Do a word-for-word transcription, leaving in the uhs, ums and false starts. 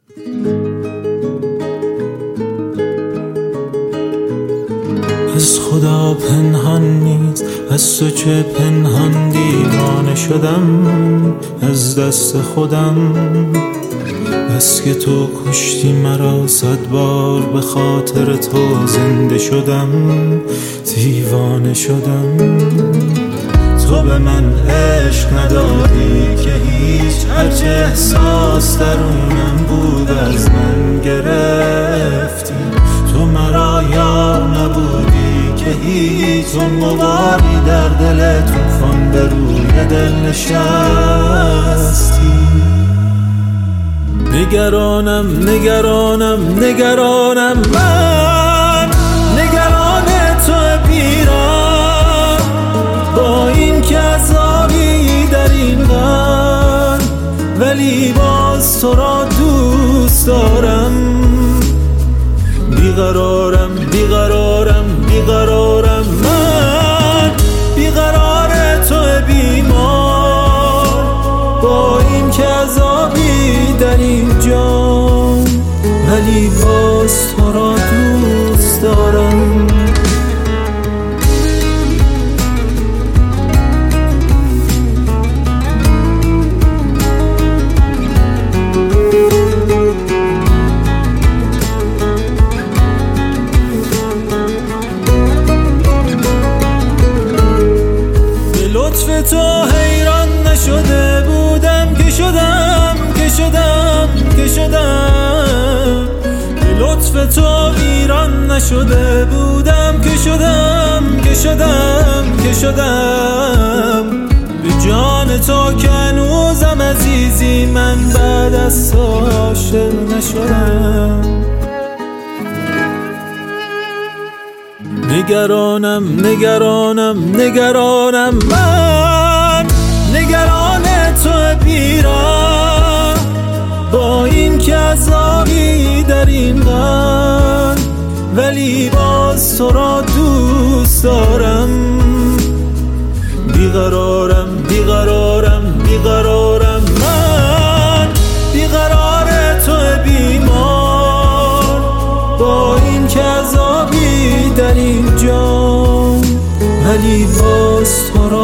از خدا پنهان نیست، از تو چه پنهان دیوانه شدم از دست خودم. بس که تو کشتی مرا، صد بار به خاطر تو زنده شدم، دیوانه شدم. تو به من عشق ندادی که هیچ، هرچه احساس درونم بود از من گرفتی. تو مرا یار نبودی که هیچ، اون غباری در دل طوفان به روی دل نشستی. نگرانم نگرانم نگرانم من، نگران تو پیران، با این که عذابی در این غم، ولی باز تو را دوست دارم. بیقرارم بیقرارم بیقرارم من، بیقرار تو بیمار، با این که عذابی در این جان، ولی باز تو را دوست دارم. لطف تو حیران نشده بودم که شدم که شدم که شدم. به لطف تو ویران نشده بودم که شدم که شدم که شدم. به جان تو که هنوزم عزیزی، من بعد از تو عاشق نشدم. نگرانم نگرانم نگرانم من، نگران تو پیران، با این که عذابی در این غم، ولی باز تو را دوست دارم. بیقرارم بیقرارم بیقرارم من، بیقرار تو بیمار، با این که عذابی در این جان، ولی باز تو را